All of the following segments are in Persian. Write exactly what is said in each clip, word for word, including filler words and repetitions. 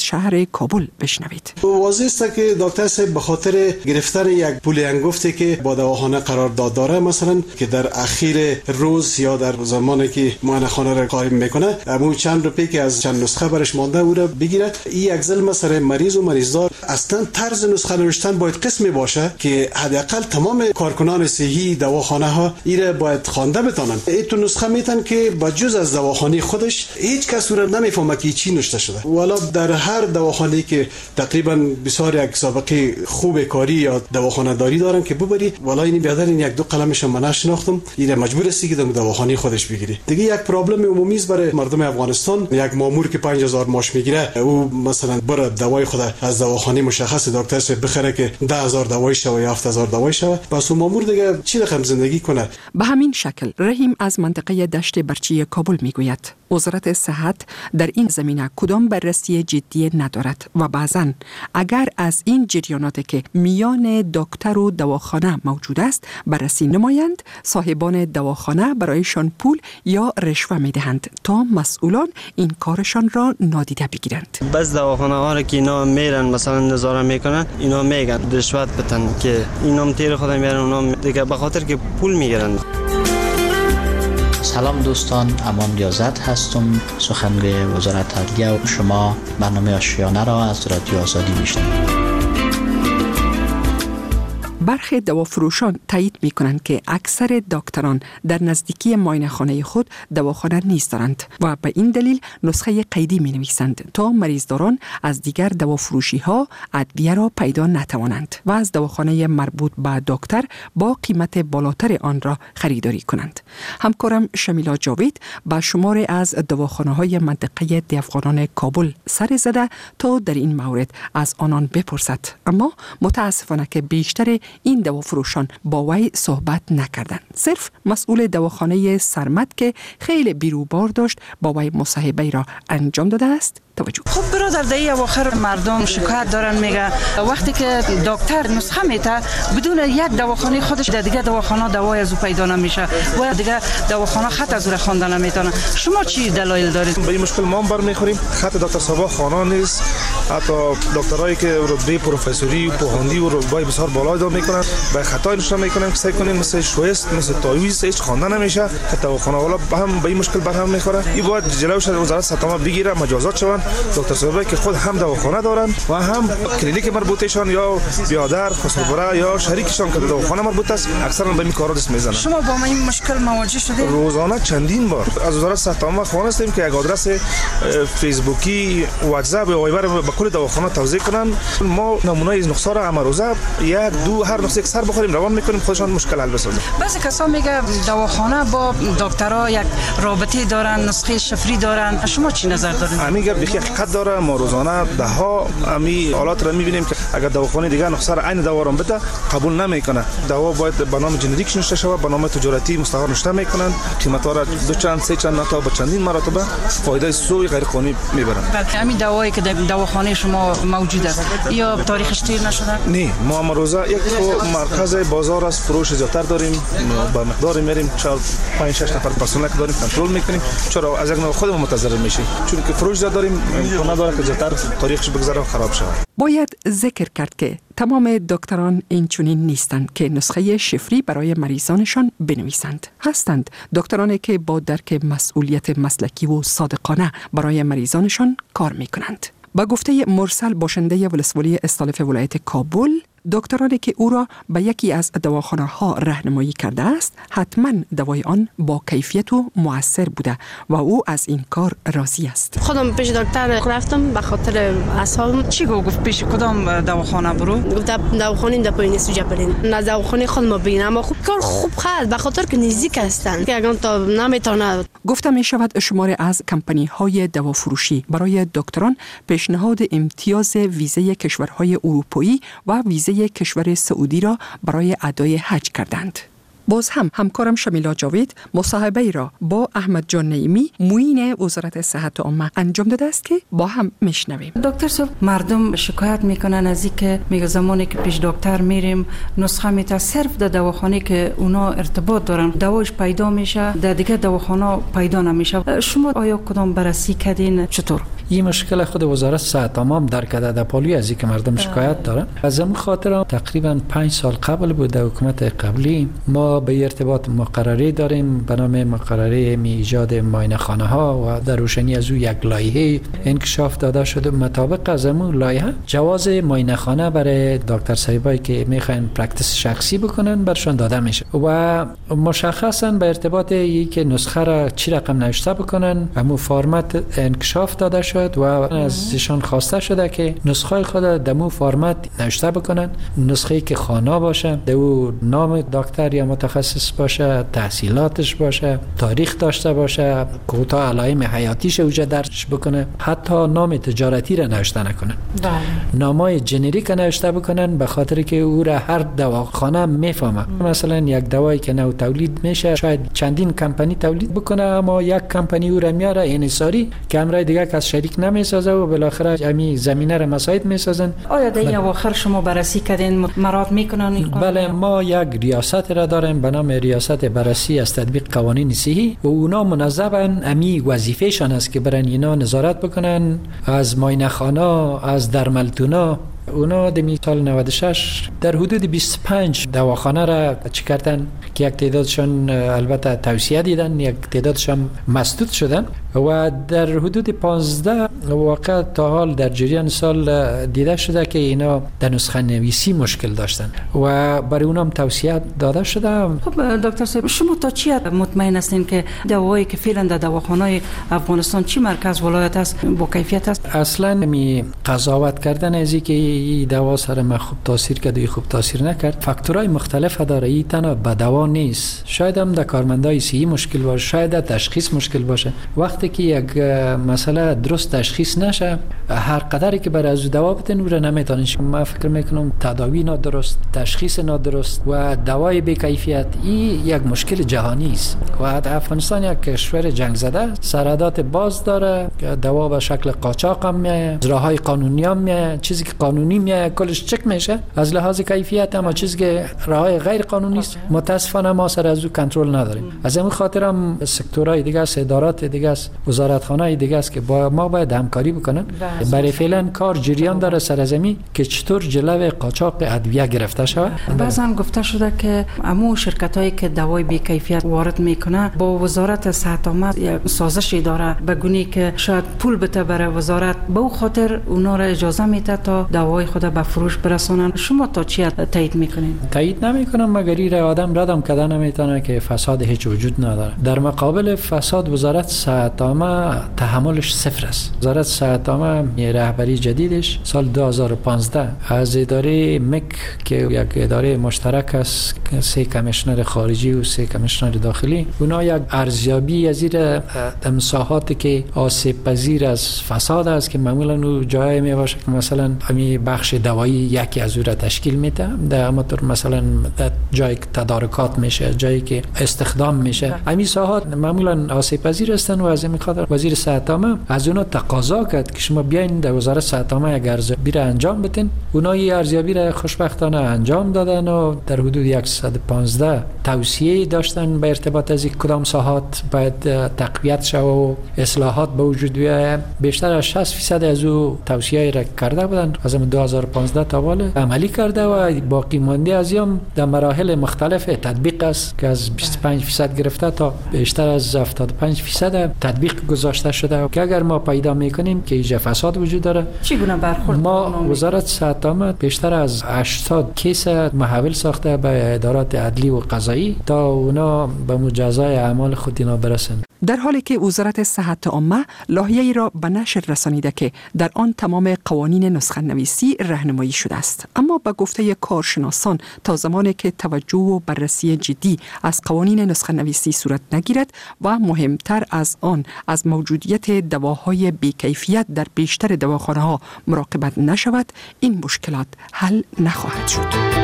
شهر کابل بشنوید. واضح است که دکتر صاحب به خاطر گرفتن یک پول انگفتی که با دواخانه قرار داد داره، مثلا که در اخیر روز یا در زمانی که معاینه را قائم میکنه امو چند روپیه که از چند نسخه برش مانده او را بگیره. این یک ظلم سر مریض و مریضدار. اصلا طرز نسخه نوشتن باید قسمی باشه که حداقل تمام کارکنان صحی دواخانه ها ایره باید خوانده بتونن. این تو نسخه میتن که با جز از دواخانه خودش هیچ کس رو نمیفهمه که چی نوشته شده. والا در هر دواخانه که تقریبا بسیار یک سابقه خوب کاری یا دواخانه داری دارن که ببری، والا این بهتر این یک دو قلمش من نشناختم، این مجبور است که در دواخانه خودش بگیری. دیگه یک پرابلم عمومی است برای مردم افغانستان. یک مامور که پنج هزار ماش میگیره، او مثلا بره دوای خود از دواخانه مشخص دکتر صاحب بخره که ده هزار دوای شوه یا هفت هزار دوای شوه، پس اون مامور دیگه چی رقم زندگی کنه؟ به همین شکل رحیم از منطقه دشت برچی کابل میگوید وزارت صحت در این زمینه کدام بررسی جدی ندارد و بعضاً اگر از این جریانات که میان دکتر و دواخانه موجود است بررسی نمایند، صاحبان دواخانه برایشان پول یا رشوه میدهند تا مسئولان این کارشان را نادیده بگیرند. بس دواخانه ها را که اینا میرن مثلا نظاره میکنن، اینا میگن رشوت بدن که اینا تیر خود میارن، اونا دیگه به خاطر که پول میگیرن. سلام دوستان، امان ریاضت هستم، سخنگوی وزارت عدلیه و شما برنامه آشیانه را از رادیو آزادی میشنوید. برخی دوافروشان تایید می کنند که اکثر دکتران در نزدیکی معاینه خانه خود دواخانه نیست دارند و به این دلیل نسخه قیدی می نویسند تا مریضداران از دیگر دوافروشی ها ادویه را پیدا نتوانند و از دواخانه مربوط به دکتر با قیمت بالاتر آن را خریداری کنند. همکارم شمیلا جاوید با شماری از دواخانه های منطقه ده افغانان کابل سر زده تا در این مورد از آنان بپرسد، اما متاسفانه که بیشتر این دوافروشان با وی صحبت نکردند. صرف مسئول دواخانه سرمد که خیلی بیروبار داشت با وی مصاحبه را انجام داده است. توجه. خب برادر در اواخر مردم شکایت دارن، میگه وقتی که دکتر نسخه میده بدون یک دواخانه خودش در دیگه دواخانه دوای از او پیدا نمیشه و دیگه دواخانه خط از او خوانده نمیتونه. شما چی دلایل دارید؟ به این مشکل ما هم برمیخوریم. خط دکتر صاحب خانه نیست. حتی دکترایی که رتبه پروفسوری و پوهاندی و رتبه بسیار بالا دار میکنن به خطای نشون میکنن که سعی کنین مثل شویست مثل تایویز هیچ خوانده نمیشه. خط دواخانه والا هم به این مشکل برهم میخوره. این باید جلوش وزارت صحت بگیره، مجازات شون. دکتر صاحب که خود هم دواخانه دارن و هم کلینیک مربوطشان یا بیادر خسروبره یا شریکشان که دواخانه مربوط است اکثرا به این کارا دست میزنن. شما با این مشکل مواجه شدید؟ روزانه چندین بار از وزارت صحت عامه خوانستیم که یک آدرس فیسبوکی، واتساپ یا وایبر به کل دواخانه توزیع کنن. ما نمونه از نسخه را امروزه یک دو هر نسخه یک سر بخوریم روان میکنیم، خودشان مشکل حل بسازن. بعضی کسا میگه دواخانه با دکترها یک رابطه دارن، نسخه شفری دارن. شما چی نظر دارید؟ همین حقیقت داره. ما روزانه ده ها امی حالات را میبینیم که اگر دواخانه دیگه نسخه را عین دوا را بده قبول نمیکنه. دوا باید به نام جنریک نوشته شود، به نام تجارتی مستقر نوشته میکنن، قیمت ها را دو چند سه چند تا به چندین مرتبه فایده سوی غیر قانونی میبرن. همین دوایی که در دواخانه شما موجود است یا تاریخش تیر نشده؟ نه، ما امروزه یک مرکز بازار است، فروش زیاتر داریم، با مقدار میریم چهار پنج شش نفر پرسنل داریم، کنترل میکنیم. چرا از یک نوع خودمون متضرر میشیم؟ چون که فروش زیاد داریم، نداره که زیاتر تاریخش بگذره و خراب شود. باید ذکر کرد که تمام دکتران این چنین نیستند که نسخه شفری برای مریضانشان بنویسند. هستند دکترانی که با درک مسئولیت مسلکی و صادقانه برای مریضانشان کار میکنند. با گفته مرسل باشنده ولسوالی استالف ولایت کابل، دکترانی که او را به یکی از دواخانه ها راهنمایی کرده است حتما دوای آن با کیفیت و مؤثر بوده و او از این کار راضی است. خودم پیش دکتر رفتم به خاطر اعصابم. چی گفت؟ پیش کدام دواخانه برو؟ گفت دواخانه در پایین سوجا برین. نه دواخانه خود ما ببینم، اما خوب کار خوب خواهد به خاطر که نزدیک هستند که اگر تا نمیتونه. گفته می شود شمار از کمپانی های دوافروشی برای دکتران پیشنهاد امتیاز ویزه کشورهای اروپایی و ویزه کشور سعودی را برای ادای حج کردند. باز هم همکارم شمیلا جاوید مصاحبه را با احمد جان نعیمی معین وزارت صحت عامه انجام داده است که با هم میشنویم. دکتر صاحب، مردم شکایت میکنن از اینکه میگه زمانی که پیش دکتر میریم نسخه میته صرف در دواخانه که اونا ارتباط دارن دواش پیدا میشه، در دیگه دواخانه پیدا نمیشه. شما آیا کدام بررسی کردین؟ چطور؟ این مشکل خود وزارت صحت عامه در کده در پالوی از اینکه مردم شکایت دارن. از این خاطر تقریبا پنج سال قبل بود در حکومت قبلی ما به ارتباط مقرری داریم به نام مقرری می ایجاد معاینه خانه ها و در روشنی از او یک لایحه انکشاف داده شده. مطابق از اون لایحه جواز معاینه خانه برای دکتر صاحبایی که میخواین پرکتیس شخصی بکنن برشان داده میشه و مشخصا به ارتباط این که نسخه را چی رقم نوشته بکنن همون فرمت انکشاف داده شد و ازشان خواسته شده که نسخه خود دمو فرمت نوشته بکنن. نسخه که خانه باشه، دو نام دکتر یا متخصص باشه، تحصیلاتش باشه، تاریخ داشته باشه، کوتا علائم حیاتیش اوجه درج بکنه، حتی نام تجارتی را نوشته نکنن. بله. نامای جنریک نوشته بکنن به خاطر که او را هر دواخانه میفهمه. مثلا یک دوایی که نو تولید میشه شاید چندین کمپانی تولید بکنه اما یک کمپانی او را میاره انحصاری که امرای دیگه کس شریک نمیسازه و بالاخره امی زمینه را مساعد میسازن. آیا در این اواخر شما بررسی کردین مراد میکنن؟ بله ما یک ریاست را داریم به نام ریاست بررسی از تطبیق قوانین صحی و اونا منظمن امی وظیفهشان است که برن اینا نظارت بکنن از معاینه خانه، از درملتونا. اونا در سال نود و شش در حدود بیست و پنج دواخانه را چی کردن که یک تعدادشان البته توصیه دیدن، یک تعدادشان مسدود شدن و در حدود پانزده واقع تا حال در جریان سال دیده شده که اینا در نسخه نویسی مشکل داشتن و برای اونم توصیه داده شده. خب دکتر صاحب شما تا چی مطمئن هستین که دوایی که فعلا در دواخانه‌های افغانستان چی مرکز ولایت است با کیفیت است؟ اصلا می قضاوت کردن از اینکه این دوا سر ما خوب تاثیر کرد یا خوب تاثیر نکرد فاکتورهای مختلف داره. این تنها به دوا نیست، شاید هم در کارمندای صحی مشکل باشه، شاید در تشخیص مشکل باشه. وقتی که یک مسئله درست تشخیص نشه هر قدری که برای از دوا بتن او را نمیتونن. من فکر میکنم تداوی نادرست، تشخیص نادرست و دوای بی کیفیت این یک مشکل جهانی است و افغانستان یک کشور جنگ زده سرحدات باز داره، دوا به شکل قاچاق هم میاد، اجراهای قانونی هم میاد، چیزی که قانونی میاد کلش چک میشه از لحاظ کیفیت، اما چیزی که راهای غیر قانونی است متاسفانه ما سر از او کنترل نداریم. از همین خاطر هم سکتورهای دیگه است، ادارات دیگه است، وزارتخانه‌های دیگه است که با ما باید همکاری بکنن. برای فعلا کار جریان داره سر زمین که چطور جلوی قاچاق ادویه گرفته شود. بعضا گفته شده که امو شرکتایی که دوای بی کیفیت وارد میکنه با وزارت صحت عامه سازشی داره به گونی که شاید پول بده برای وزارت به او خاطر اونا را اجازه میده تا دوای خود به فروش برسونن. شما تا چی تایید میکنین؟ تایید نمیکنم مگر این آدم ردم کردن نمیتونه که فساد هیچ وجود نداره. در مقابل فساد وزارت صحت عامه تحملش صفر است. وزارت صحت عامه رهبری جدیدش سال دو هزار و پانزده از اداره مک که یک اداره مشترک است، سه کمیشنر خارجی و سه کمیشنر داخلی، اونا یک ارزیابی از زیر مساحاتی که آسیب پذیر از فساد است که معمولا اون جایی می باشه که مثلا همین بخش دوایی یکی از اون را تشکیل میده، در همونطور مثلا جایی که تدارکات میشه، جایی که استخدام میشه، همین ساحات معمولا آسیب پذیر هستن و از این خاطر وزیر صحت عامه از اونها تقاضا کرد که شما بیاین در وزارت صحت عامه یک ارزیابی را انجام بدین. اونها این ارزیابی را خوشبختانه انجام دادن و در حدود صد و پانزده توصیه داشتن به ارتباط از کدام ساحات باید تقویت شود و اصلاحات به وجود بیاید. بیشتر از شصت درصد از او توصیه را کرده بودن، از دو هزار و پانزده تا بالا عملی کرده و باقی مانده از هم در مراحل مختلف تطبیق است که از بیست و پنج درصد گرفته تا بیشتر از هفتاد و پنج درصد تطبیق گذاشته شده که اگر ما پیدا میکنیم که ایجا فساد وجود داره چگونه برخورد ما وزارت صحت عامه بیشتر از هشتاد کیس محول ساخته به ادارات عدلی و قضایی تا اونا به مجازای اعمال خود اینا برسن. در حالی که وزارت صحت عامه لایحه‌ای را به نشر رسانیده که در آن تمام قوانین نسخه نویسی راهنمایی شده است، اما به گفته کارشناسان تا زمانی که توجه و بررسی جدی از قوانین نسخه نویسی صورت نگیرد و مهمتر از آن از موجودیت دواهای بی‌کیفیت در بیشتر دواخانه‌ها مراقبت نشود، این مشکلات حل نخواهد شد.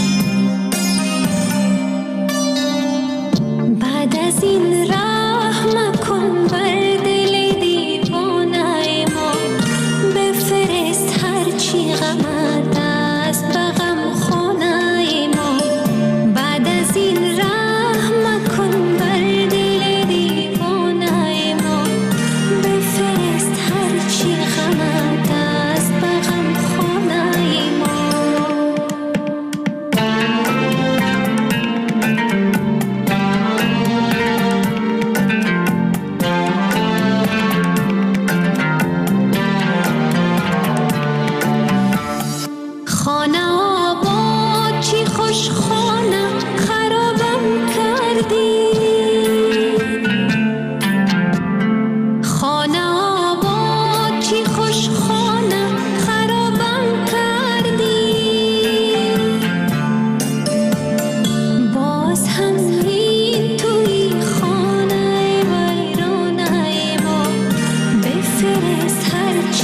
بعد از این راه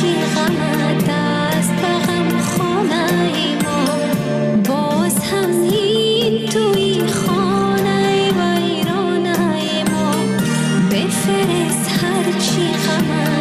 هرچی غمت است به غم خانه ما، باز همین توی خانه ویرانه ما، بفرست هرچی غمت